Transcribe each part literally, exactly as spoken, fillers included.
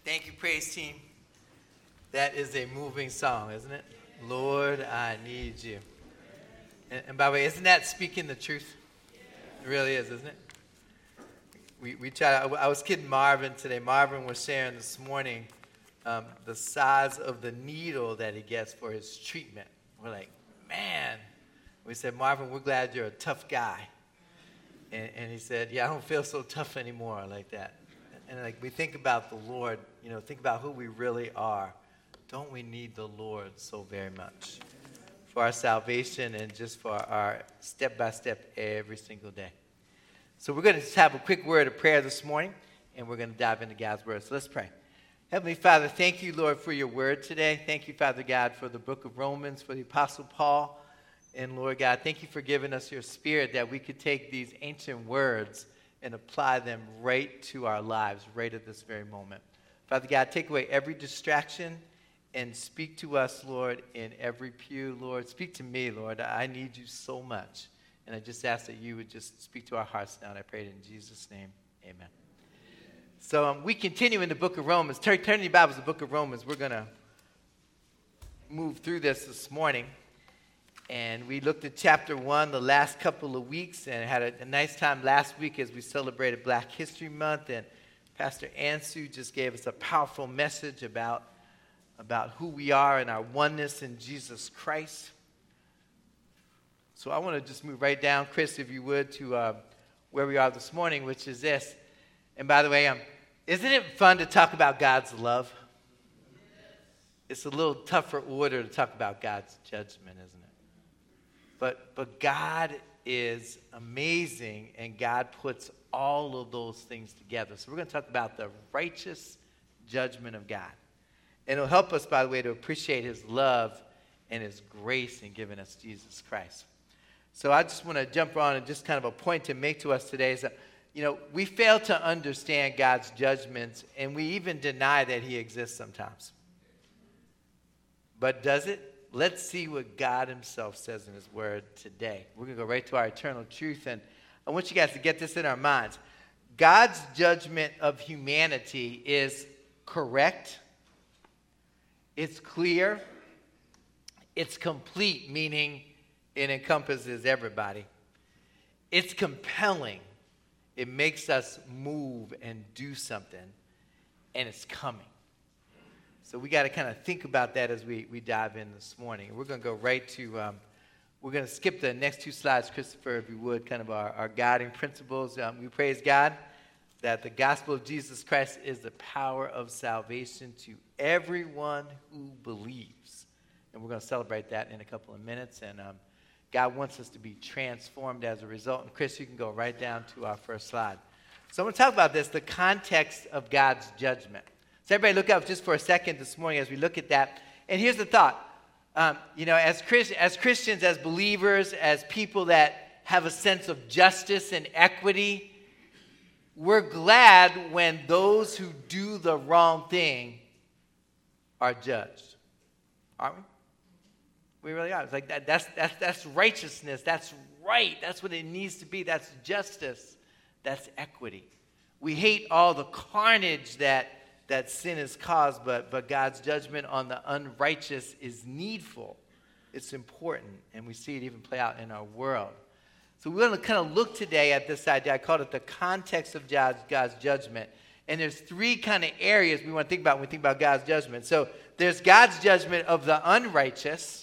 Thank you, praise team. That is a moving song, isn't it? Lord, I need you. And, and by the way, isn't that speaking the truth? It really is, isn't it? We we try. I, I was kidding Marvin today. Marvin was sharing this morning um, the size of the needle that he gets for his treatment. We're like, man. We said, Marvin, we're glad you're a tough guy. And, and he said, yeah, I don't feel so tough anymore like that. And like we think about the Lord, you know, think about who we really are. Don't we need the Lord so very much for our salvation and just for our step-by-step every single day? So we're going to just have a quick word of prayer this morning, and we're going to dive into God's word. So let's pray. Heavenly Father, thank you, Lord, for your word today. Thank you, Father God, for the book of Romans, for the Apostle Paul. And Lord God, thank you for giving us your spirit that we could take these ancient words and apply them right to our lives, right at this very moment. Father God, take away every distraction and speak to us, Lord, in every pew, Lord. Speak to me, Lord. I need you so much. And I just ask that you would just speak to our hearts now. And I pray it in Jesus' name. Amen. So um, we continue in the book of Romans. Turn, turn your Bibles to the book of Romans. We're going to move through this this morning. And we looked at chapter one the last couple of weeks and had a, a nice time last week as we celebrated Black History Month. And Pastor Ansu just gave us a powerful message about, about who we are and our oneness in Jesus Christ. So I want to just move right down, Chris, if you would, to uh, where we are this morning, which is this. And by the way, um, isn't it fun to talk about God's love? It's a little tougher order to talk about God's judgment, isn't it? But but God is amazing, and God puts all of those things together. So we're going to talk about the righteous judgment of God. And it'll help us, by the way, to appreciate his love and his grace in giving us Jesus Christ. So I just want to jump on and just kind of a point to make to us today is that, you know, we fail to understand God's judgments, and we even deny that he exists sometimes. But does it? Let's see what God himself says in his word today. We're going to go right to our eternal truth, and I want you guys to get this in our minds. God's judgment of humanity is correct, it's clear, it's complete, meaning it encompasses everybody. It's compelling. It makes us move and do something, and it's coming. So we got to kind of think about that as we, we dive in this morning. We're going to go right to, um, we're going to skip the next two slides, Christopher, if you would, kind of our, our guiding principles. Um, we praise God that the gospel of Jesus Christ is the power of salvation to everyone who believes. And we're going to celebrate that in a couple of minutes. And um, God wants us to be transformed as a result. And Chris, you can go right down to our first slide. So I'm going to talk about this, the context of God's judgment. So everybody look up just for a second this morning as we look at that. And here's the thought. Um, you know, as, Christ, as Christians, as believers, as people that have a sense of justice and equity, we're glad when those who do the wrong thing are judged. Aren't we? We really are. It's like that, that's, that's, that's righteousness. That's right. That's what it needs to be. That's justice. That's equity. We hate all the carnage that that sin is caused, but, but God's judgment on the unrighteous is needful. It's important, and we see it even play out in our world. So we're going to kind of look today at this idea. I called it the context of God's, God's judgment. And there's three kind of areas we want to think about when we think about God's judgment. So there's God's judgment of the unrighteous.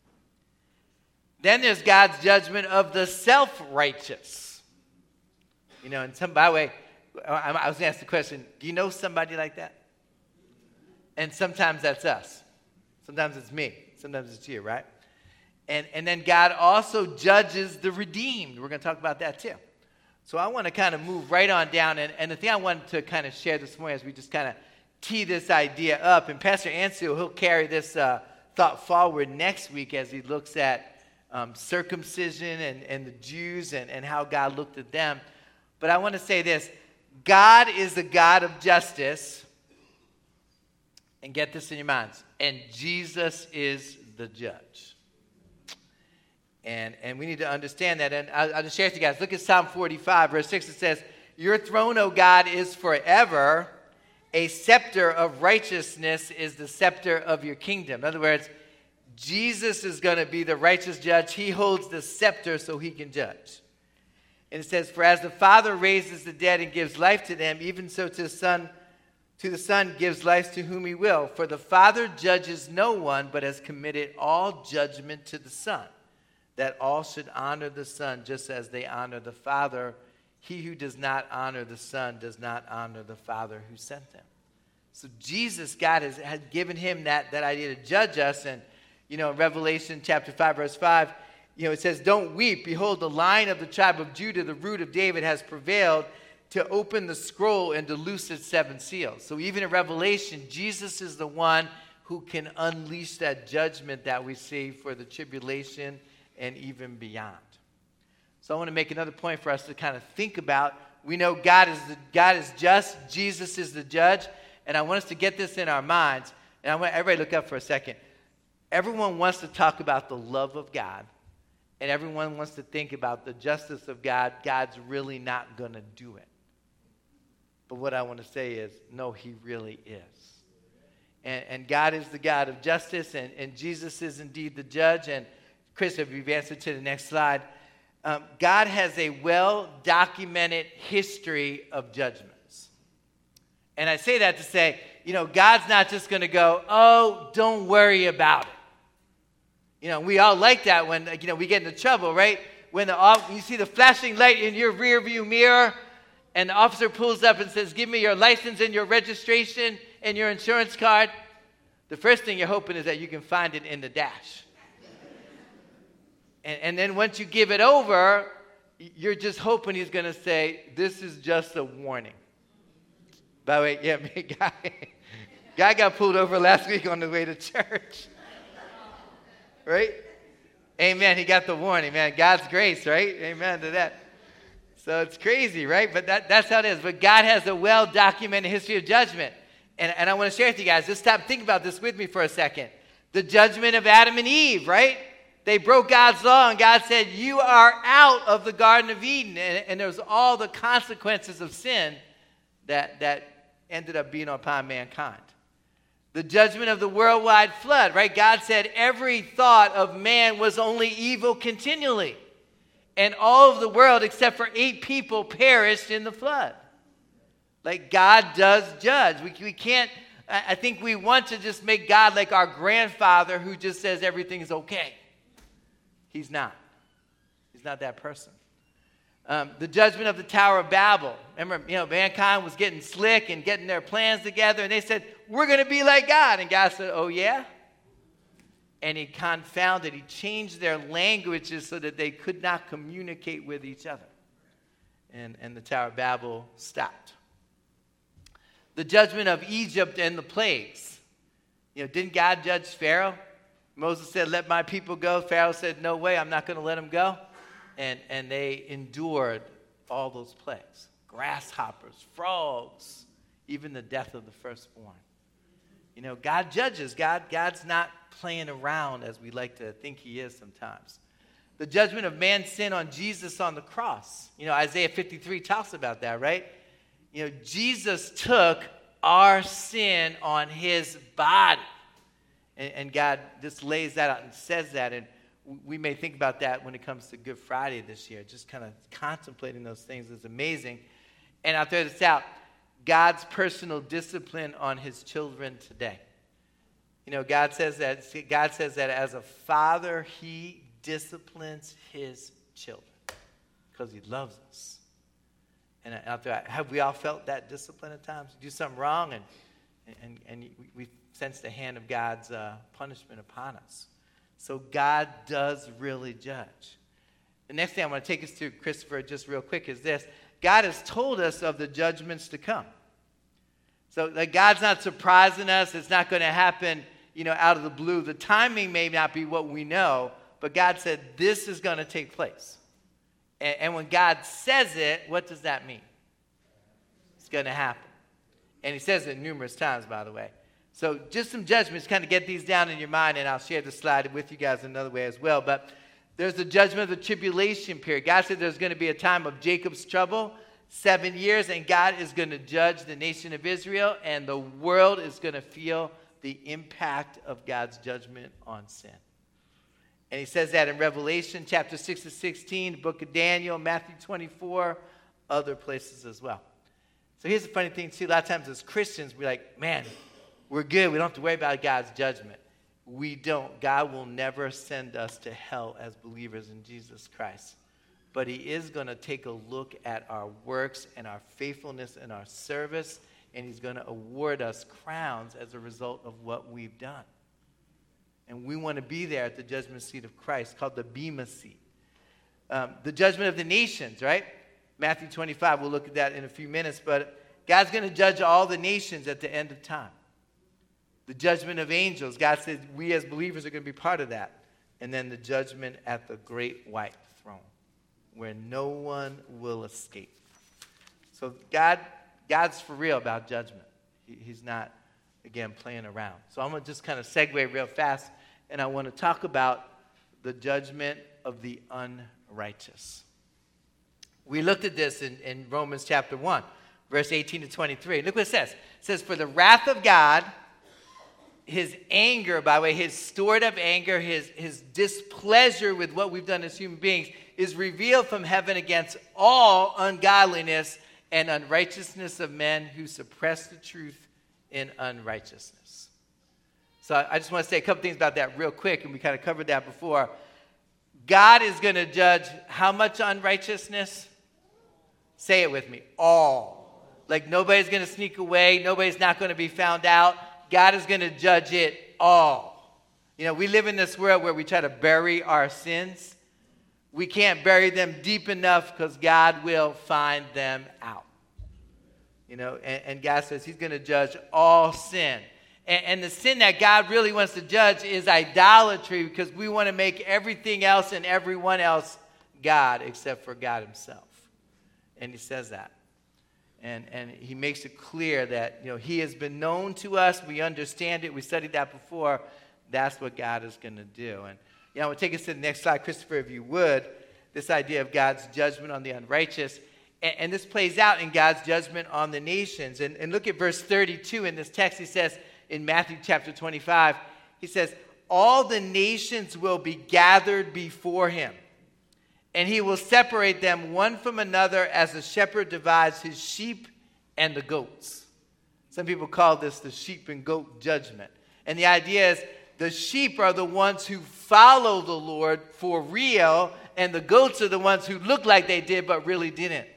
Then there's God's judgment of the self-righteous. You know, and some, by the way, I was asked the question, do you know somebody like that? And sometimes that's us. Sometimes it's me. Sometimes it's you, right? And, and then God also judges the redeemed. We're going to talk about that too. So I want to kind of move right on down. And, and the thing I wanted to kind of share this morning as we just kind of tee this idea up. And Pastor Ansu, he'll carry this uh, thought forward next week as he looks at um, circumcision and, and the Jews and, and how God looked at them. But I want to say this. God is the God of justice, and get this in your minds, and Jesus is the judge. And, and we need to understand that, and I'll, I'll just share it with you guys. Look at Psalm forty-five, verse six. It says, your throne, O God, is forever, a scepter of righteousness is the scepter of your kingdom. In other words, Jesus is going to be the righteous judge. He holds the scepter so he can judge. And it says, for as the Father raises the dead and gives life to them, even so to the Son, to the Son gives life to whom he will. For the Father judges no one, but has committed all judgment to the Son, that all should honor the Son just as they honor the Father. He who does not honor the Son does not honor the Father who sent him. So Jesus, God has, has given him that, that idea to judge us. And, you know, in Revelation chapter five, verse five, you know, it says, don't weep. Behold, the Lion of the tribe of Judah, the root of David, has prevailed to open the scroll and to loose its seven seals. So even in Revelation, Jesus is the one who can unleash that judgment that we see for the tribulation and even beyond. So I want to make another point for us to kind of think about. We know God is the, God is just. Jesus is the judge. And I want us to get this in our minds. And I want everybody to look up for a second. Everyone wants to talk about the love of God. And everyone wants to think about the justice of God. God's really not going to do it. But what I want to say is, no, he really is. And, and God is the God of justice. And, and Jesus is indeed the judge. And Chris, if you've answered to the next slide. Um, God has a well-documented history of judgments. And I say that to say, you know, God's not just going to go, oh, don't worry about it. You know, we all like that when, you know, we get into trouble, right? When the, you see the flashing light in your rearview mirror and the officer pulls up and says, give me your license and your registration and your insurance card. The first thing you're hoping is that you can find it in the dash. And, and then once you give it over, you're just hoping he's going to say, this is just a warning. By the way, yeah, me, guy, guy got pulled over last week on the way to church. Right? Amen. He got the warning, man. God's grace, right? Amen to that. So it's crazy, right? But that, that's how it is. But God has a well-documented history of judgment. And, and I want to share with you guys. Just stop, think about this with me for a second. The judgment of Adam and Eve, right? They broke God's law, and God said, you are out of the Garden of Eden. And, and there was all the consequences of sin that, that ended up being upon mankind. The judgment of the worldwide flood, right? God said every thought of man was only evil continually. And all of the world, except for eight people, perished in the flood. Like, God does judge. We, we can't, I think we want to just make God like our grandfather who just says everything's okay. He's not. He's not that person. Um, the judgment of the Tower of Babel. Remember, you know, mankind was getting slick and getting their plans together, and they said, we're going to be like God. And God said, oh, yeah? And he confounded. He changed their languages so that they could not communicate with each other. And, and the Tower of Babel stopped. The judgment of Egypt and the plagues. You know, didn't God judge Pharaoh? Moses said, let my people go. Pharaoh said, no way, I'm not going to let them go. And, and they endured all those plagues. Grasshoppers, frogs, even the death of the firstborn. You know, God judges. God, God's not playing around as we like to think he is sometimes. The judgment of man's sin on Jesus on the cross. You know, Isaiah fifty-three talks about that, right? You know, Jesus took our sin on his body. And, and God just lays that out and says that. And we may think about that when it comes to Good Friday this year. Just kind of contemplating those things is amazing. And I'll throw this out. God's personal discipline on his children today. You know, God says that God says that as a father, he disciplines his children because he loves us. And I'll throw out, have we all felt that discipline at times? Do something wrong and and and we sense the hand of God's uh, punishment upon us. So God does really judge. The next thing I want to take us to, Christopher, just real quick, is this. God has told us of the judgments to come. So like, God's not surprising us. It's not going to happen, you know, out of the blue. The timing may not be what we know, but God said this is going to take place. And, and when God says it, what does that mean? It's going to happen. And he says it numerous times, by the way. So just some judgments, kind of get these down in your mind, and I'll share the slide with you guys another way as well. But there's the judgment of the tribulation period. God said there's going to be a time of Jacob's trouble. seven years, and God is going to judge the nation of Israel, and the world is going to feel the impact of God's judgment on sin. And he says that in Revelation chapter six to sixteen, the book of Daniel, Matthew twenty-four, other places as well. So here's the funny thing too. A lot of times as Christians, we're like, man, we're good. We don't have to worry about God's judgment. We don't. God will never send us to hell as believers in Jesus Christ. But he is going to take a look at our works and our faithfulness and our service, and he's going to award us crowns as a result of what we've done. And we want to be there at the judgment seat of Christ, called the Bema seat. Um, the judgment of the nations, right? Matthew twenty-five, we'll look at that in a few minutes. But God's going to judge all the nations at the end of time. The judgment of angels, God says we as believers are going to be part of that. And then the judgment at the great white throne, where no one will escape. So God, God's for real about judgment. He, he's not, again, playing around. So I'm going to just kind of segue real fast, and I want to talk about the judgment of the unrighteous. We looked at this in, in Romans chapter one, verse eighteen to twenty-three. Look what it says. It says, for the wrath of God, his anger, by the way, his stored up anger, his, his displeasure with what we've done as human beings, is revealed from heaven against all ungodliness and unrighteousness of men who suppress the truth in unrighteousness. So I just want to say a couple things about that real quick, and we kind of covered that before. God is going to judge how much unrighteousness? Say it with me. All. Like nobody's going to sneak away. Nobody's not going to be found out. God is going to judge it all. You know, we live in this world where we try to bury our sins. We can't bury them deep enough because God will find them out. You know, and, and God says he's going to judge all sin. And, and the sin that God really wants to judge is idolatry, because we want to make everything else and everyone else God except for God himself. And he says that. And, and he makes it clear that, you know, he has been known to us. We understand it. We studied that before. That's what God is going to do. And, you know, we'll take us to the next slide, Christopher, if you would. This idea of God's judgment on the unrighteous. And, and this plays out in God's judgment on the nations. And, and look at verse thirty-two in this text. He says in Matthew chapter twenty-five, he says, all the nations will be gathered before him, and he will separate them one from another as a shepherd divides his sheep and the goats. Some people call this the sheep and goat judgment. And the idea is the sheep are the ones who follow the Lord for real, and the goats are the ones who look like they did but really didn't.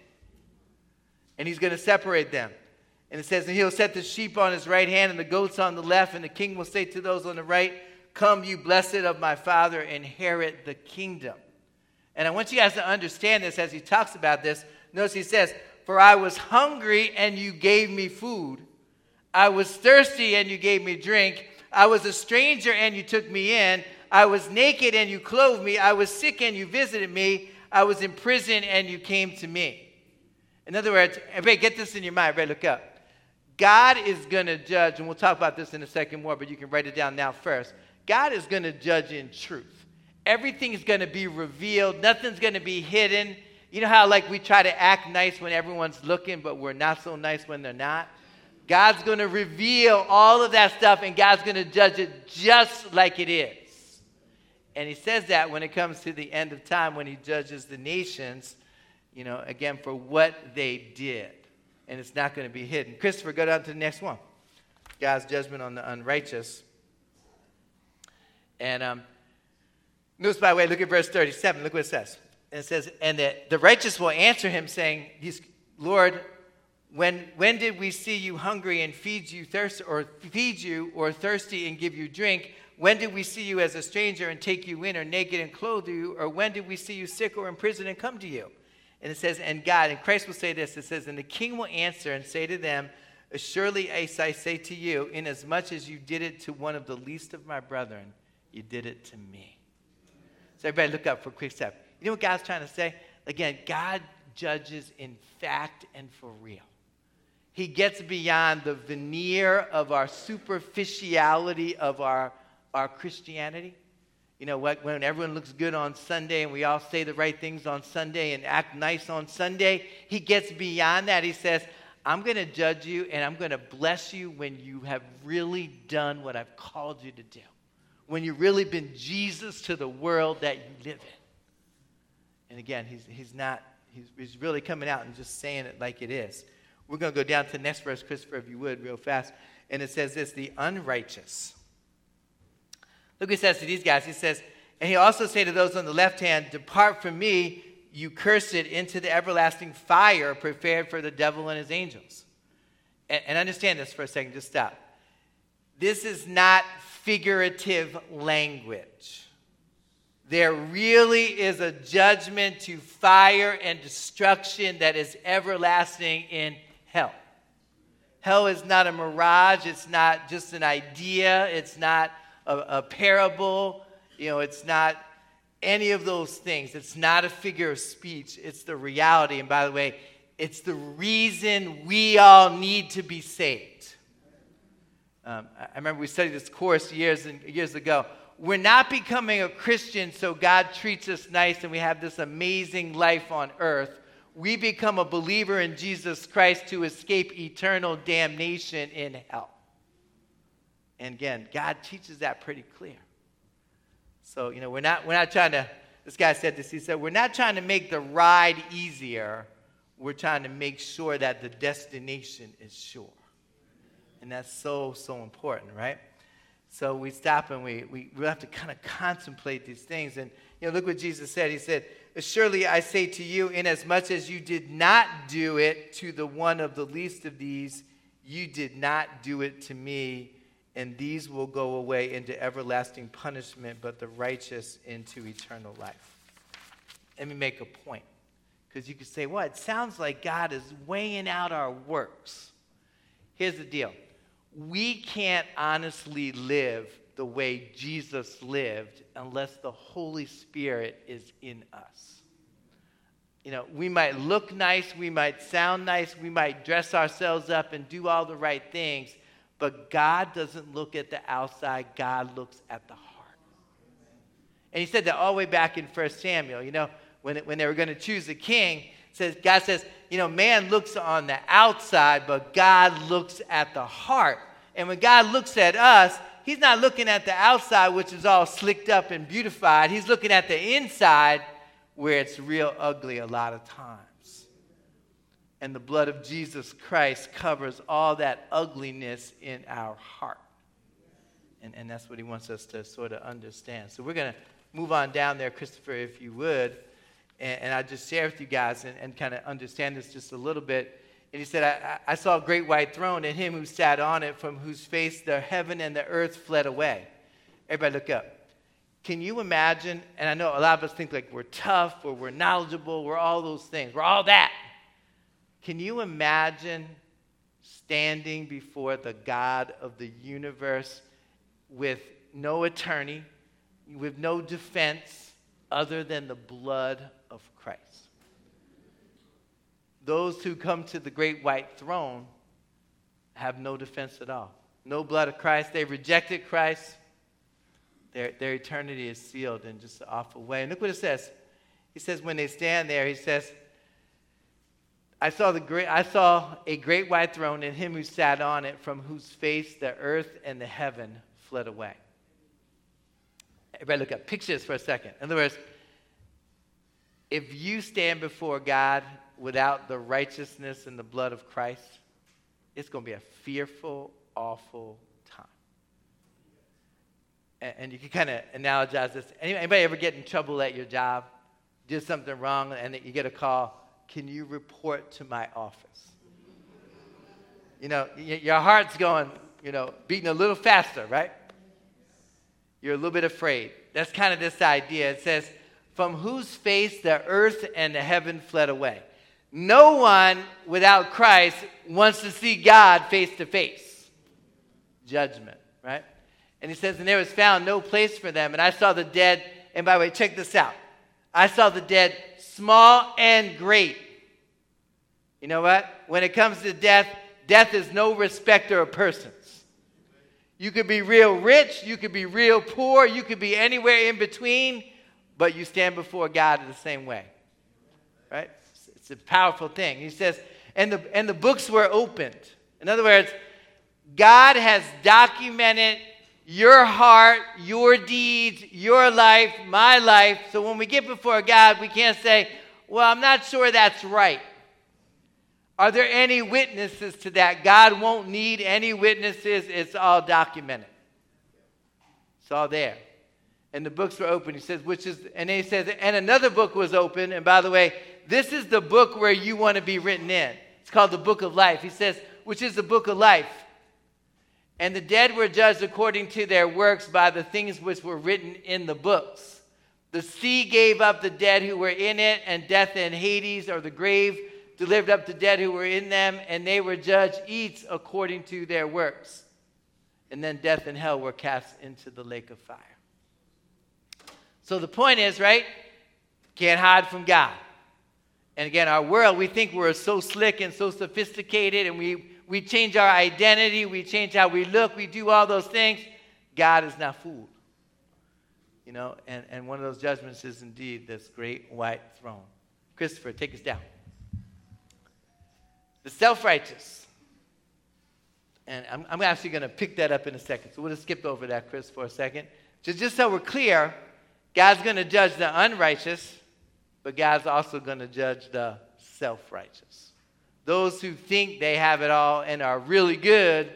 And he's going to separate them. And it says, and he'll set the sheep on his right hand and the goats on the left, and the king will say to those on the right, come, you blessed of my Father, inherit the kingdom. And I want you guys to understand this as he talks about this. Notice he says, for I was hungry and you gave me food. I was thirsty and you gave me drink. I was a stranger and you took me in. I was naked and you clothed me. I was sick and you visited me. I was in prison and you came to me. In other words, everybody get this in your mind. Everybody look up. God is going to judge, and we'll talk about this in a second more, but you can write it down now first. God is going to judge in truth. Everything is going to be revealed. Nothing's going to be hidden. You know how like we try to act nice when everyone's looking, but we're not so nice when they're not? God's going to reveal all of that stuff, and God's going to judge it just like it is. And he says that when it comes to the end of time, when he judges the nations, you know, again, for what they did. And it's not going to be hidden. Christopher, go down to the next one. God's judgment on the unrighteous. And um, notice, by the way, look at verse thirty-seven. Look what it says. And it says, and the, the righteous will answer him, saying, he's, Lord, when, when did we see you hungry and feed you thirst, or feed you, or thirsty and give you drink? When did we see you as a stranger and take you in, or naked and clothe you? Or when did we see you sick or in prison and come to you? And it says, and God, and Christ will say this, it says, and the king will answer and say to them, surely as I say to you, inasmuch as you did it to one of the least of my brethren, you did it to me. So everybody look up for a quick step. You know what God's trying to say? Again, God judges in fact and for real. He gets beyond the veneer of our superficiality of our, our Christianity. You know, what, when everyone looks good on Sunday and we all say the right things on Sunday and act nice on Sunday, he gets beyond that. He says, I'm going to judge you and I'm going to bless you when you have really done what I've called you to do. When you've really been Jesus to the world that you live in. And again, he's, he's not, he's, he's really coming out and just saying it like it is. We're going to go down to the next verse, Christopher, if you would, real fast. And it says this, the unrighteous. Look what he says to these guys. He says, and he also say to those on the left hand, depart from me, you cursed, into the everlasting fire prepared for the devil and his angels. And, and understand this for a second. Just stop. This is not figurative language. There really is a judgment to fire and destruction that is everlasting in hell. Hell is not a mirage. It's not just an idea. It's not a, a parable. You know, it's not any of those things. It's not a figure of speech. It's the reality. And by the way, it's the reason we all need to be saved. Um, I remember we studied this course years and years ago. We're not becoming a Christian so God treats us nice and we have this amazing life on earth. We become a believer in Jesus Christ to escape eternal damnation in hell. And again, God teaches that pretty clear. So, you know, we're not, we're not trying to, this guy said this, he said, we're not trying to make the ride easier. We're trying to make sure that the destination is sure. And that's so, so important, right? So we stop and we, we, we have to kind of contemplate these things. And, you know, look what Jesus said. He said, surely I say to you, inasmuch as you did not do it to the one of the least of these, you did not do it to me. And these will go away into everlasting punishment, but the righteous into eternal life. Let me make a point. Because you could say, well, it sounds like God is weighing out our works. Here's the deal. We can't honestly live the way Jesus lived unless the Holy Spirit is in us. You know, we might look nice, we might sound nice, we might dress ourselves up and do all the right things, but God doesn't look at the outside, God looks at the heart. And he said that all the way back in First Samuel, you know, when, it, when they were going to choose a king, says, God says, you know, man looks on the outside, but God looks at the heart. And when God looks at us, he's not looking at the outside, which is all slicked up and beautified. He's looking at the inside, where it's real ugly a lot of times. And the blood of Jesus Christ covers all that ugliness in our heart. And, and that's what he wants us to sort of understand. So we're going to move on down there, Christopher, if you would. And, and I'll just share with you guys and, and kind of understand this just a little bit. And he said, I, I saw a great white throne and him who sat on it, from whose face the heaven and the earth fled away. Everybody look up. Can you imagine, and I know a lot of us think like we're tough or we're knowledgeable, we're all those things, we're all that. Can you imagine standing before the God of the universe with no attorney, with no defense other than the blood of Christ? Those who come to the great white throne have no defense at all. No blood of Christ. They've rejected Christ. Their, their eternity is sealed in just an awful way. And look what it says. He says when they stand there, he says, I saw, the great, I saw a great white throne and him who sat on it, from whose face the earth and the heaven fled away. Everybody look up. Picture this for a second. In other words, if you stand before God without the righteousness and the blood of Christ, it's going to be a fearful, awful time. And, and you can kind of analogize this. Anybody ever get in trouble at your job? Did something wrong and you get a call, can you report to my office? You know, your heart's going, you know, beating a little faster, right? You're a little bit afraid. That's kind of this idea. It says, from whose face the earth and the heaven fled away. No one without Christ wants to see God face to face. Judgment, right? And he says, and there was found no place for them. And I saw the dead, and by the way, check this out. I saw the dead, small and great. You know what? When it comes to death, death is no respecter of persons. You could be real rich. You could be real poor. You could be anywhere in between, but you stand before God in the same way. Right? It's a powerful thing. He says, and the, and the books were opened. In other words, God has documented your heart, your deeds, your life, my life. So when we get before God, we can't say, well, I'm not sure that's right. Are there any witnesses to that? God won't need any witnesses. It's all documented. It's all there. And the books were open. He says, which is, and then he says, and another book was open. And by the way, this is the book where you want to be written in. It's called the book of life. He says, which is the book of life. And the dead were judged according to their works by the things which were written in the books. The sea gave up the dead who were in it, and death and Hades, or the grave, delivered up the dead who were in them, and they were judged each according to their works. And then death and hell were cast into the lake of fire. So the point is, right, can't hide from God. And again, our world, we think we're so slick and so sophisticated, and we, we change our identity, we change how we look, we do all those things. God is not fooled. You know, and, and one of those judgments is indeed this great white throne. Christopher, take us down. The self-righteous. And I'm, I'm actually going to pick that up in a second. So we'll just skip over that, Chris, for a second. Just, just so we're clear, God's going to judge the unrighteous, but God's also going to judge the self-righteous. Those who think they have it all and are really good,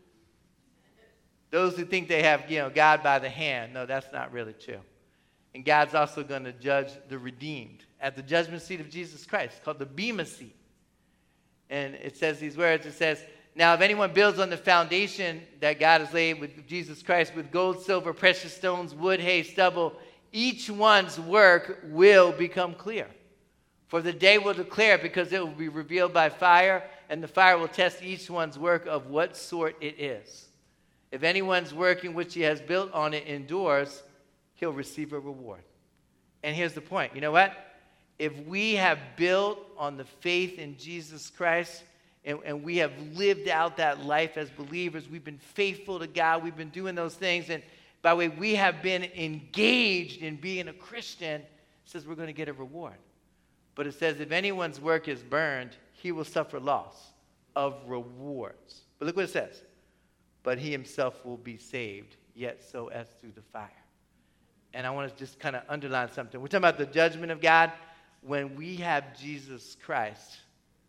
those who think they have, you know, God by the hand. No, that's not really true. And God's also going to judge the redeemed at the judgment seat of Jesus Christ, called the Bema seat. And it says these words, it says, now if anyone builds on the foundation that God has laid with Jesus Christ with gold, silver, precious stones, wood, hay, stubble, each one's work will become clear. For the day will declare, because it will be revealed by fire, and the fire will test each one's work of what sort it is. If anyone's work in which he has built on it endures, he'll receive a reward. And here's the point. You know what? If we have built on the faith in Jesus Christ, and, and we have lived out that life as believers, we've been faithful to God, we've been doing those things, and by the way, we have been engaged in being a Christian, it says we're going to get a reward. But it says if anyone's work is burned, he will suffer loss of rewards. But look what it says. But he himself will be saved, yet so as through the fire. And I want to just kind of underline something. We're talking about the judgment of God. When we have Jesus Christ,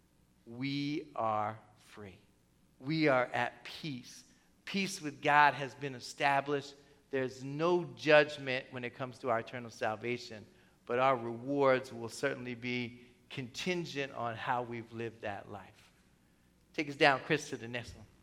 we are free. We are at peace. Peace with God has been established. There's no judgment when it comes to our eternal salvation, but our rewards will certainly be contingent on how we've lived that life. Take us down, Chris, to the next one.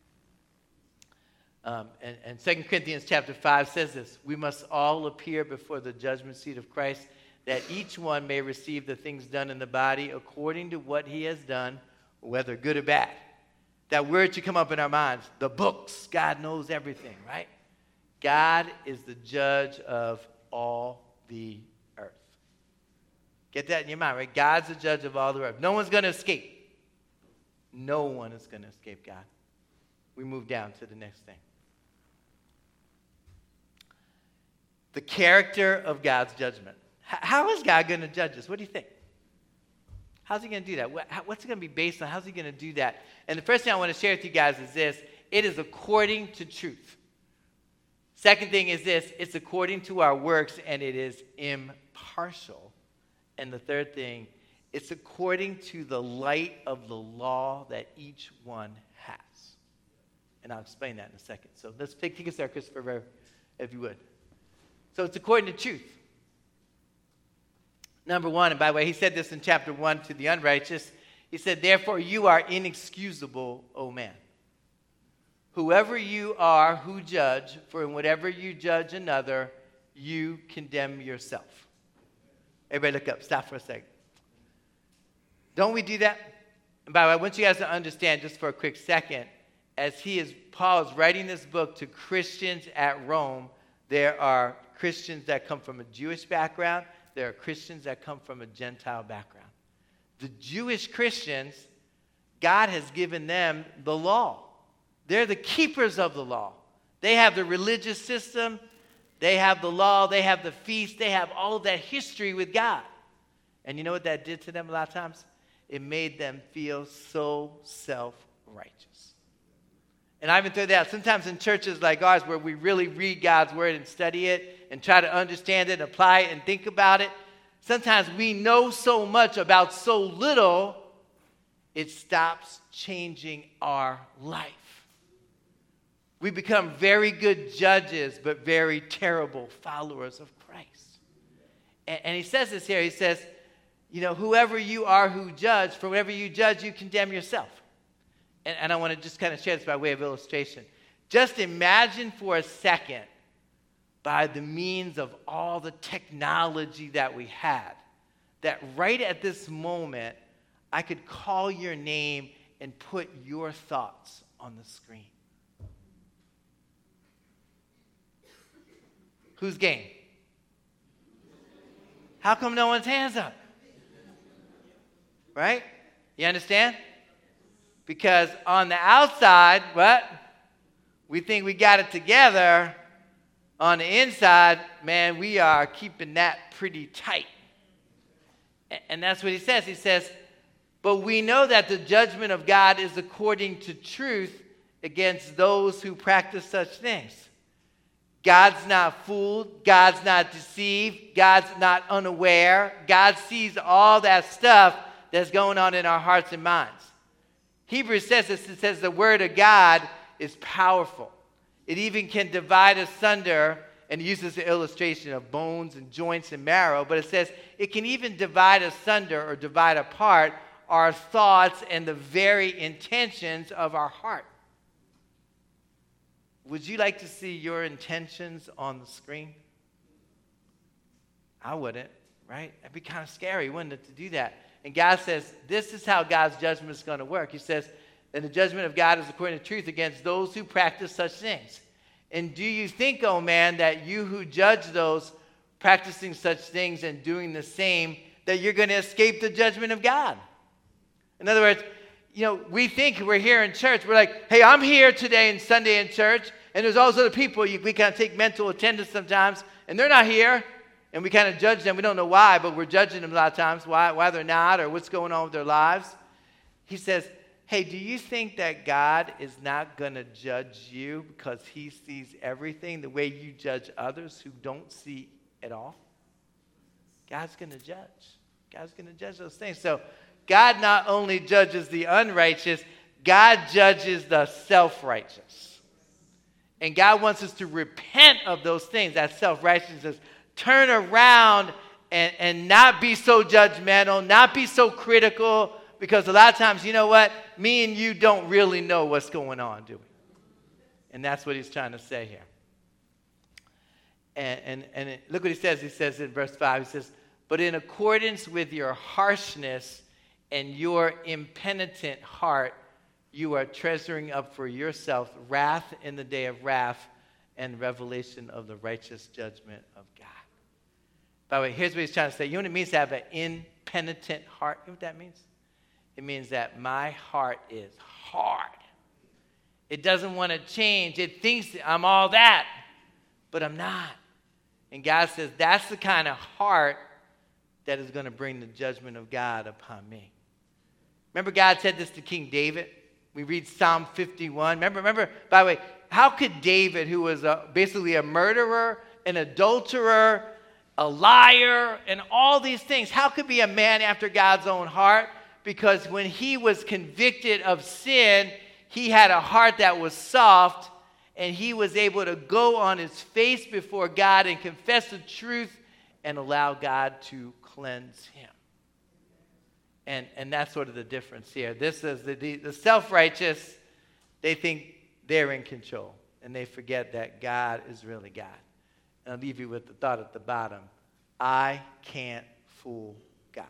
Um, and, and Second Corinthians chapter five says this, we must all appear before the judgment seat of Christ, that each one may receive the things done in the body according to what he has done, whether good or bad. That word should come up in our minds, the books. God knows everything, right? God is the judge of all the earth. Get that in your mind, right? God's the judge of all the earth. No one's going to escape. No one is going to escape God. We move down to the next thing. The character of God's judgment. How is God going to judge us? What do you think? How's he going to do that? What's it going to be based on? How's he going to do that? And the first thing I want to share with you guys is this. It is according to truth. Second thing is this. It's according to our works, and it is impartial. And the third thing, it's according to the light of the law that each one has. And I'll explain that in a second. So let's take, take us there, Christopher, if you would. So it's according to truth. Number one, and by the way, he said this in chapter one to the unrighteous. He said, therefore you are inexcusable, O man. Whoever you are who judge, for in whatever you judge another, you condemn yourself. Everybody look up. Stop for a second. Don't we do that? And by the way, I want you guys to understand just for a quick second, as he is, Paul is writing this book to Christians at Rome, there are Christians that come from a Jewish background. There are Christians that come from a Gentile background. The Jewish Christians, God has given them the law. They're the keepers of the law. They have the religious system. They have the law. They have the feast. They have all of that history with God. And you know what that did to them a lot of times? It made them feel so self-righteous. And I even throw that out. Sometimes in churches like ours where we really read God's word and study it and try to understand it and apply it and think about it, sometimes we know so much about so little, it stops changing our life. We become very good judges, but very terrible followers of Christ. And, and he says this here. He says, you know, whoever you are who judge, for whatever you judge, you condemn yourself. And, and I want to just kind of share this by way of illustration. Just imagine for a second, by the means of all the technology that we had, that right at this moment, I could call your name and put your thoughts on the screen. Who's game? How come no one's hands up? Right? You understand? Because on the outside, what? We think we got it together. On the inside, man, we are keeping that pretty tight. And that's what he says. He says, but we know that the judgment of God is according to truth against those who practice such things. God's not fooled. God's not deceived. God's not unaware. God sees all that stuff that's going on in our hearts and minds. Hebrews says this. It says the word of God is powerful. It even can divide asunder, and it uses the illustration of bones and joints and marrow, but it says it can even divide asunder or divide apart our thoughts and the very intentions of our heart. Would you like to see your intentions on the screen? I wouldn't, right? That'd be kind of scary, wouldn't it, to do that? And God says, this is how God's judgment is going to work. He says, and the judgment of God is according to truth against those who practice such things. And do you think, oh man, that you who judge those practicing such things and doing the same, that you're going to escape the judgment of God? In other words, you know, we think we're here in church. We're like, hey, I'm here today and Sunday in church. And there's all those other people, you, we kind of take mental attendance sometimes, and they're not here. And we kind of judge them. We don't know why, but we're judging them a lot of times, why, why they're not or what's going on with their lives. He says, hey, do you think that God is not going to judge you because he sees everything the way you judge others who don't see at all? God's going to judge. God's going to judge those things. So God not only judges the unrighteous, God judges the self-righteous. And God wants us to repent of those things, that self-righteousness. Turn around and, and not be so judgmental, not be so critical, because a lot of times, you know what? Me and you don't really know what's going on, do we? And that's what he's trying to say here. And, and, and it, look what he says. He says in verse five, he says, but in accordance with your harshness and your impenitent heart, you are treasuring up for yourself wrath in the day of wrath and revelation of the righteous judgment of God. By the way, here's what he's trying to say. You know what it means to have an impenitent heart? You know what that means? It means that my heart is hard. It doesn't want to change. It thinks I'm all that, but I'm not. And God says that's the kind of heart that is going to bring the judgment of God upon me. Remember God said this to King David? We read Psalm fifty-one. Remember, remember, by the way, how could David, who was a, basically a murderer, an adulterer, a liar, and all these things, how could be a man after God's own heart? Because when he was convicted of sin, he had a heart that was soft, and he was able to go on his face before God and confess the truth and allow God to cleanse him. And, and that's sort of the difference here. This is the, the, the self-righteous, they think they're in control, and they forget that God is really God. And I'll leave you with the thought at the bottom. I can't fool God.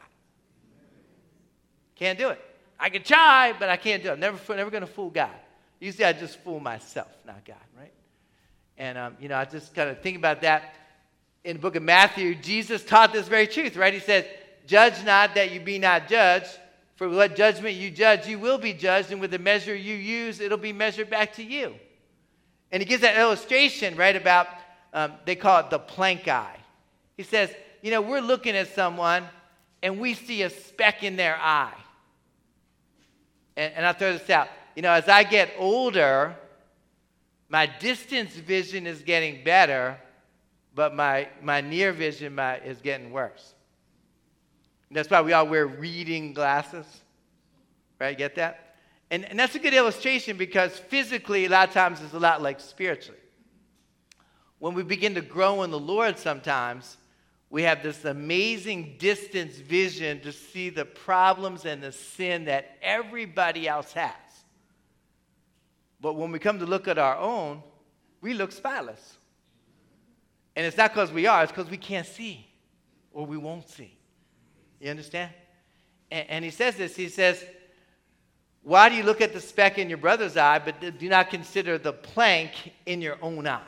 Can't do it. I can try, but I can't do it. I'm never, never going to fool God. Usually I just fool myself, not God, right? And, um, you know, I just kind of think about that. In the book of Matthew, Jesus taught this very truth, right? He said, judge not that you be not judged. For what judgment you judge, you will be judged. And with the measure you use, it'll be measured back to you. And he gives that illustration, right, about, um, they call it the plank eye. He says, you know, we're looking at someone and we see a speck in their eye. And, and I'll throw this out. You know, as I get older, my distance vision is getting better, but my, my near vision my, is getting worse. And that's why we all wear reading glasses. Right? Get that? And, and that's a good illustration because physically, a lot of times, it's a lot like spiritually. When we begin to grow in the Lord sometimes, we have this amazing distance vision to see the problems and the sin that everybody else has. But when we come to look at our own, we look spotless. And it's not because we are, it's because we can't see or we won't see. You understand? And, and he says this, he says, why do you look at the speck in your brother's eye, but do not consider the plank in your own eye?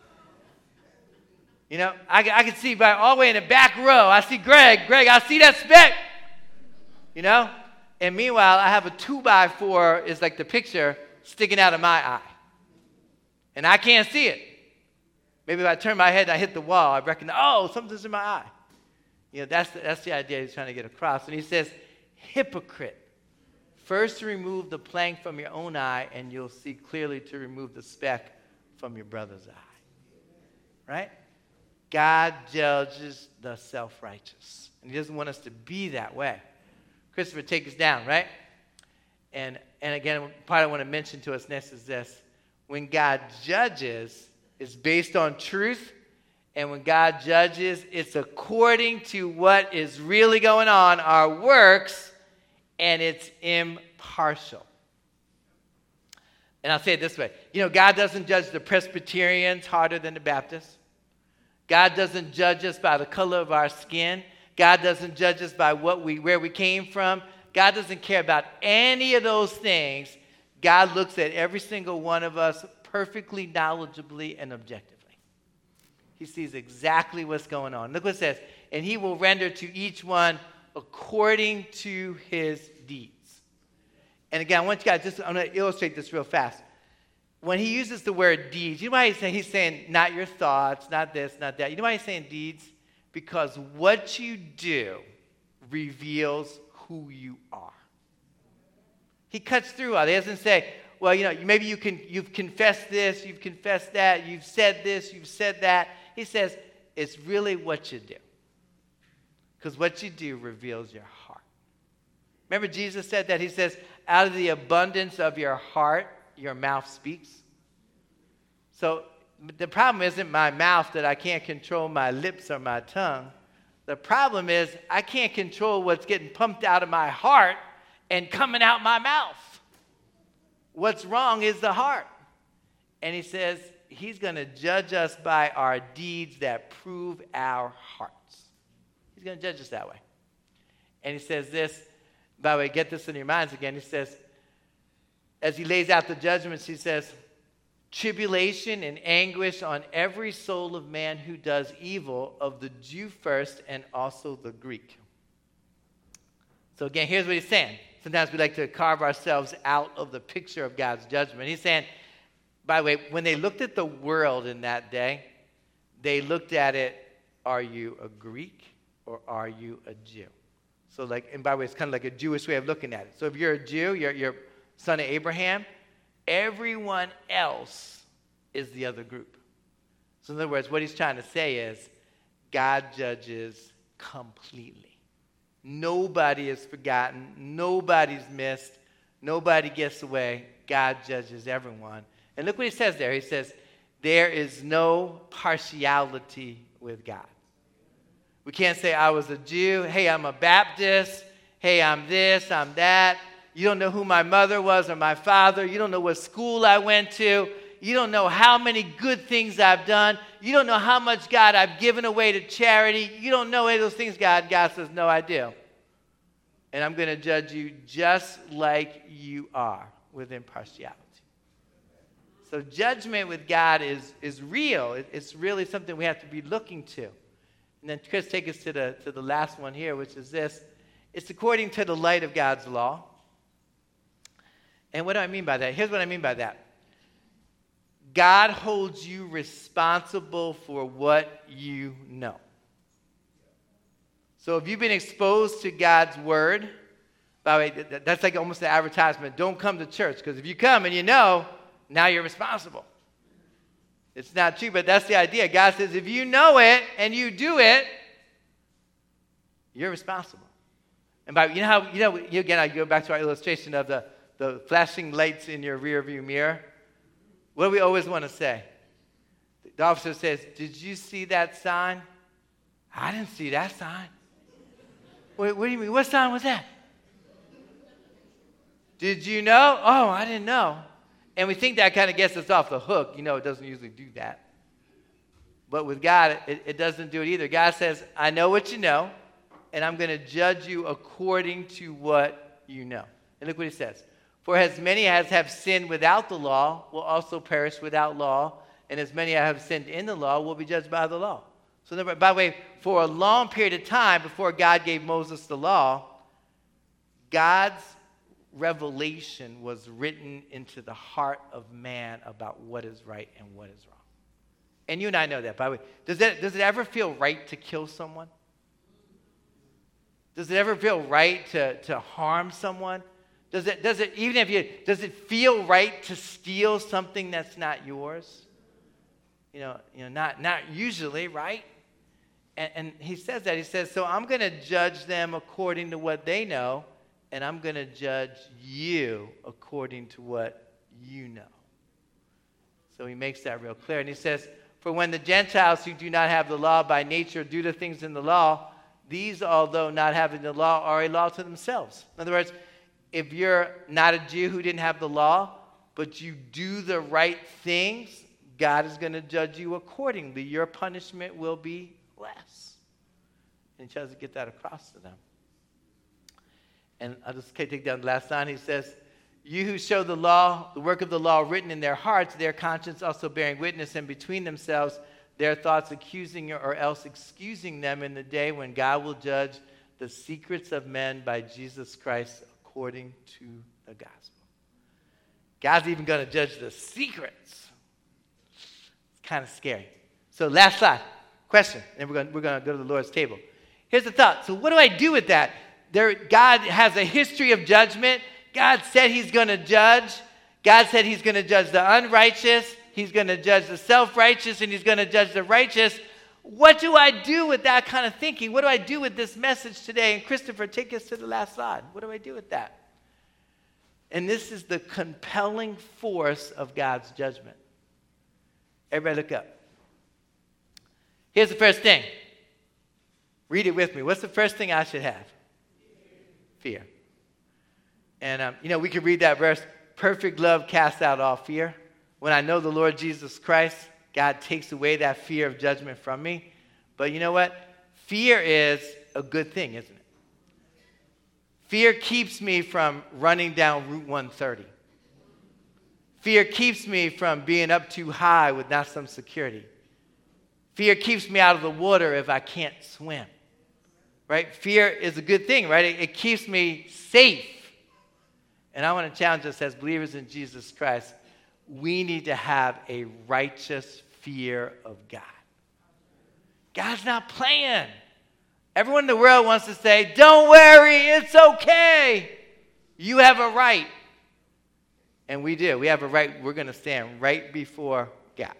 You know, I, I can see by all the way in the back row, I see Greg. Greg, I see that speck. You know? And meanwhile, I have a two by four, is like the picture, sticking out of my eye. And I can't see it. Maybe if I turn my head and I hit the wall, I reckon, oh, something's in my eye. You know, that's the, that's the idea he's trying to get across. And he says, hypocrite. First remove the plank from your own eye, and you'll see clearly to remove the speck from your brother's eye. Right? God judges the self-righteous. And he doesn't want us to be that way. Christopher, take us down, right? And, and again, part I want to mention to us next is this. When God judges, it's based on truth. And when God judges, it's according to what is really going on, our works, and it's impartial. And I'll say it this way. You know, God doesn't judge the Presbyterians harder than the Baptists. God doesn't judge us by the color of our skin. God doesn't judge us by what we, where we came from. God doesn't care about any of those things. God looks at every single one of us perfectly, knowledgeably, and objectively. He sees exactly what's going on. Look what it says. And he will render to each one according to his deeds. And again, I want you guys, just, I'm going to illustrate this real fast. When he uses the word deeds, you know why he's saying, he's saying not your thoughts, not this, not that. You know why he's saying deeds? Because what you do reveals who you are. He cuts through all. He doesn't say, well, you know, maybe you can, you've confessed this, you've confessed that, you've said this, you've said that. He says, it's really what you do. Because what you do reveals your heart. Remember Jesus said that? He says, out of the abundance of your heart, your mouth speaks. So the problem isn't my mouth that I can't control my lips or my tongue. The problem is I can't control what's getting pumped out of my heart and coming out my mouth. What's wrong is the heart. And he says he's going to judge us by our deeds that prove our hearts. He's going to judge us that way. And he says this, by the way, get this in your minds again. He says, as he lays out the judgments, he says, tribulation and anguish on every soul of man who does evil, of the Jew first and also the Greek. So again, here's what he's saying. Sometimes we like to carve ourselves out of the picture of God's judgment. He's saying, by the way, when they looked at the world in that day, they looked at it, are you a Greek or are you a Jew? So like, and by the way, it's kind of like a Jewish way of looking at it. So if you're a Jew, you're, you're son of Abraham, everyone else is the other group. So in other words, what he's trying to say is God judges completely. Nobody is forgotten. Nobody's missed. Nobody gets away. God judges everyone. And look what he says there. He says, there is no partiality with God. We can't say I was a Jew. Hey, I'm a Baptist. Hey, I'm this, I'm that. You don't know who my mother was or my father. You don't know what school I went to. You don't know how many good things I've done. You don't know how much, God, I've given away to charity. You don't know any of those things, God. God says, no, I do. And I'm going to judge you just like you are with impartiality. So judgment with God is, is real. It, it's really something we have to be looking to. And then Chris, take us to the, to the last one here, which is this. It's according to the light of God's law. And what do I mean by that? Here's what I mean by that. God holds you responsible for what you know. So if you've been exposed to God's word, by the way, that's like almost an advertisement. Don't come to church, because if you come and you know, now you're responsible. It's not true, but that's the idea. God says if you know it and you do it, you're responsible. And by, you know how, you know, you, again, I go back to our illustration of the, the flashing lights in your rearview mirror. What do we always want to say? The officer says, did you see that sign? I didn't see that sign. What, what do you mean? What sign was that? Did you know? Oh, I didn't know. And we think that kind of gets us off the hook. You know, it doesn't usually do that. But with God, it, it doesn't do it either. God says, I know what you know, and I'm going to judge you according to what you know. And look what he says. For as many as have sinned without the law will also perish without law, and as many as have sinned in the law will be judged by the law. So by the way, for a long period of time before God gave Moses the law, God's revelation was written into the heart of man about what is right and what is wrong. And you and I know that, by the way. Does it, does it ever feel right to kill someone? Does it ever feel right to, to harm someone? Does it, does it, even if you, does it feel right to steal something that's not yours? You know, you know, not, not usually, right? And, and he says that. He says, so I'm going to judge them according to what they know, and I'm going to judge you according to what you know. So he makes that real clear. And he says, for when the Gentiles who do not have the law by nature do the things in the law, these, although not having the law, are a law to themselves. In other words, if you're not a Jew who didn't have the law, but you do the right things, God is going to judge you accordingly. Your punishment will be less. And he tries to get that across to them. And I'll just take down the last line. He says, you who show the law, the work of the law written in their hearts, their conscience also bearing witness, and between themselves their thoughts accusing or else excusing them in the day when God will judge the secrets of men by Jesus Christ according to the gospel. God's even going to judge the secrets. It's kind of scary. So last slide. Question. And we're going, we're going to go to the Lord's table. Here's the thought. So what do I do with that? There, God has a history of judgment. God said he's going to judge. God said he's going to judge the unrighteous. He's going to judge the self-righteous, and he's going to judge the righteous. What do I do with that kind of thinking? What do I do with this message today? And Christopher, take us to the last slide. What do I do with that? And this is the compelling force of God's judgment. Everybody look up. Here's the first thing. Read it with me. What's the first thing I should have? Fear. And, um, you know, we could read that verse, perfect love casts out all fear. When I know the Lord Jesus Christ, God takes away that fear of judgment from me. But you know what? Fear is a good thing, isn't it? Fear keeps me from running down Route one thirty. Fear keeps me from being up too high with not some security. Fear keeps me out of the water if I can't swim. Right? Fear is a good thing, right? It, it keeps me safe. And I want to challenge us as believers in Jesus Christ. We need to have a righteous fear of God. God's not playing. Everyone in the world wants to say, don't worry, it's okay. You have a right. And we do. We have a right. We're going to stand right before God.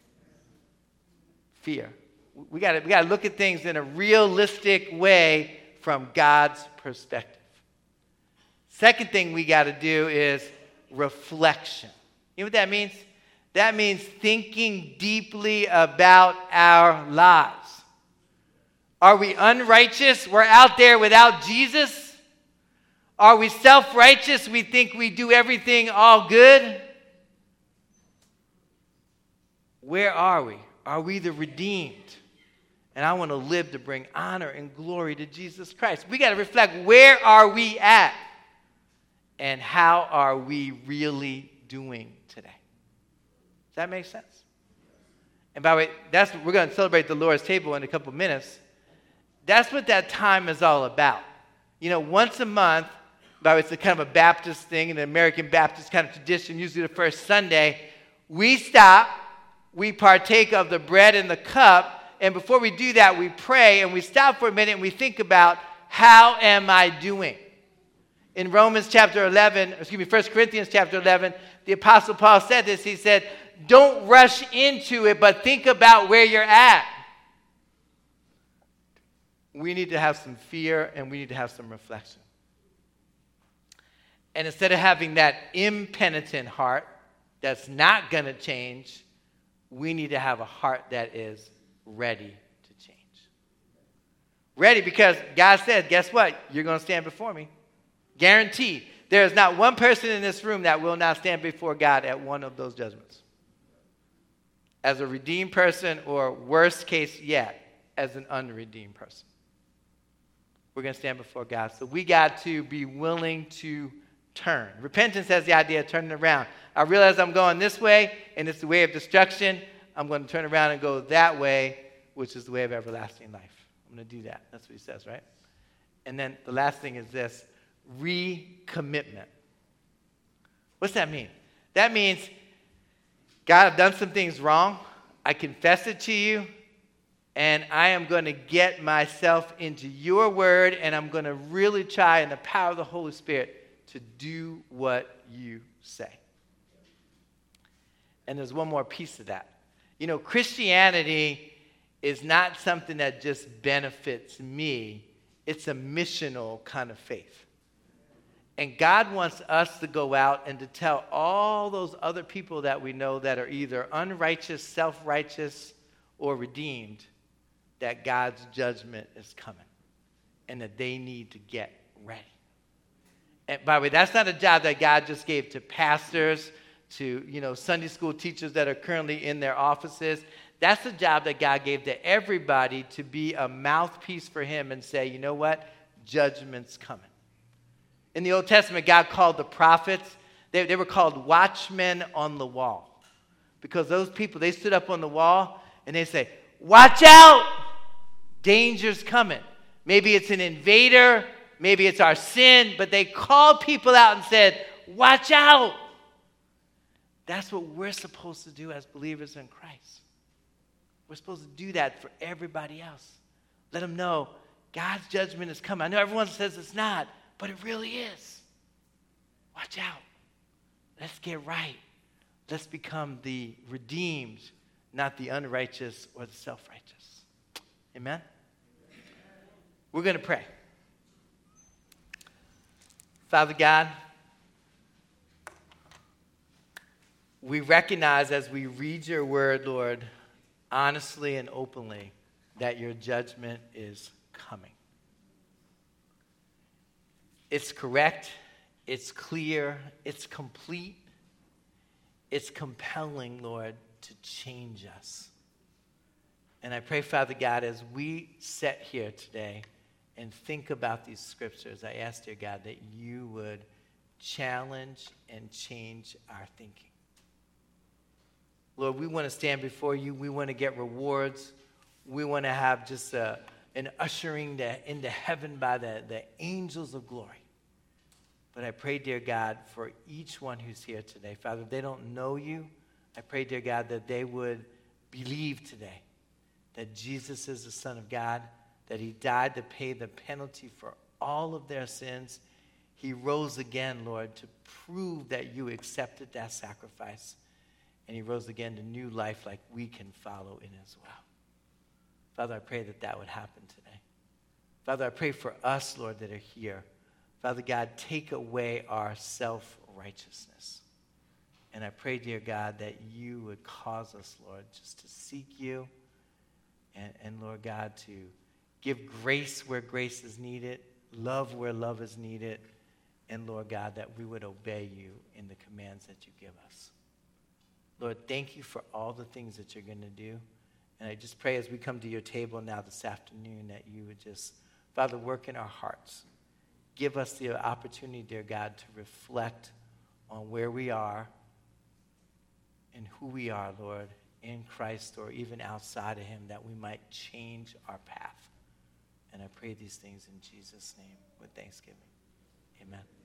Fear. We got to we got to look at things in a realistic way from God's perspective. Second thing we got to do is reflection. You know what that means? That means thinking deeply about our lives. Are we unrighteous? We're out there without Jesus? Are we self-righteous? We think we do everything all good? Where are we? Are we the redeemed? And I want to live to bring honor and glory to Jesus Christ. We got to reflect, where are we at? And how are we really doing today? Does that make sense? And by the way, that's we're going to celebrate the Lord's table in a couple minutes. That's what that time is all about. You know, once a month, by the way, it's a kind of a Baptist thing, an American Baptist kind of tradition, usually the first Sunday, we stop, we partake of the bread and the cup, and before we do that, we pray, and we stop for a minute, and we think about, how am I doing? In Romans chapter eleven, excuse me, First Corinthians chapter eleven, the Apostle Paul said this. He said, don't rush into it, but think about where you're at. We need to have some fear, and we need to have some reflection. And instead of having that impenitent heart that's not going to change, we need to have a heart that is ready to change. Ready because God said, guess what? You're going to stand before me. Guaranteed. There is not one person in this room that will not stand before God at one of those judgments. As a redeemed person, or worst case yet, as an unredeemed person. We're going to stand before God. So we got to be willing to turn. Repentance has the idea of turning around. I realize I'm going this way, and it's the way of destruction. I'm going to turn around and go that way, which is the way of everlasting life. I'm going to do that. That's what he says, right? And then the last thing is this, recommitment. What's that mean? That means, God, I've done some things wrong. I confess it to you, and I am going to get myself into your word, and I'm going to really try in the power of the Holy Spirit to do what you say. And there's one more piece of that. You know, Christianity is not something that just benefits me. It's a missional kind of faith. And God wants us to go out and to tell all those other people that we know that are either unrighteous, self-righteous, or redeemed that God's judgment is coming and that they need to get ready. And by the way, that's not a job that God just gave to pastors, to, you know, Sunday school teachers that are currently in their offices. That's a job that God gave to everybody to be a mouthpiece for him and say, you know what? Judgment's coming. In the Old Testament, God called the prophets, they, they were called watchmen on the wall. Because those people, they stood up on the wall and they say, watch out! Danger's coming. Maybe it's an invader, maybe it's our sin, but they called people out and said, watch out! That's what we're supposed to do as believers in Christ. We're supposed to do that for everybody else. Let them know God's judgment is coming. I know everyone says it's not, but it really is. Watch out. Let's get right. Let's become the redeemed, not the unrighteous or the self-righteous. Amen? We're going to pray. Father God, we recognize as we read your word, Lord, honestly and openly, that your judgment is coming. It's correct, it's clear, it's complete, it's compelling, Lord, to change us. And I pray, Father God, as we sit here today and think about these scriptures, I ask, dear God, that you would challenge and change our thinking. Lord, we want to stand before you. We want to get rewards. We want to have just a, an ushering to, into heaven by the, the angels of glory. But I pray, dear God, for each one who's here today. Father, if they don't know you, I pray, dear God, that they would believe today that Jesus is the Son of God, that he died to pay the penalty for all of their sins. He rose again, Lord, to prove that you accepted that sacrifice. And he rose again to new life like we can follow in as well. Father, I pray that that would happen today. Father, I pray for us, Lord, that are here. Father God, take away our self-righteousness. And I pray, dear God, that you would cause us, Lord, just to seek you. And, and Lord God, to give grace where grace is needed, love where love is needed. And Lord God, that we would obey you in the commands that you give us. Lord, thank you for all the things that you're going to do. And I just pray as we come to your table now this afternoon that you would just, Father, work in our hearts. Give us the opportunity, dear God, to reflect on where we are and who we are, Lord, in Christ or even outside of him, that we might change our path. And I pray these things in Jesus' name with thanksgiving. Amen.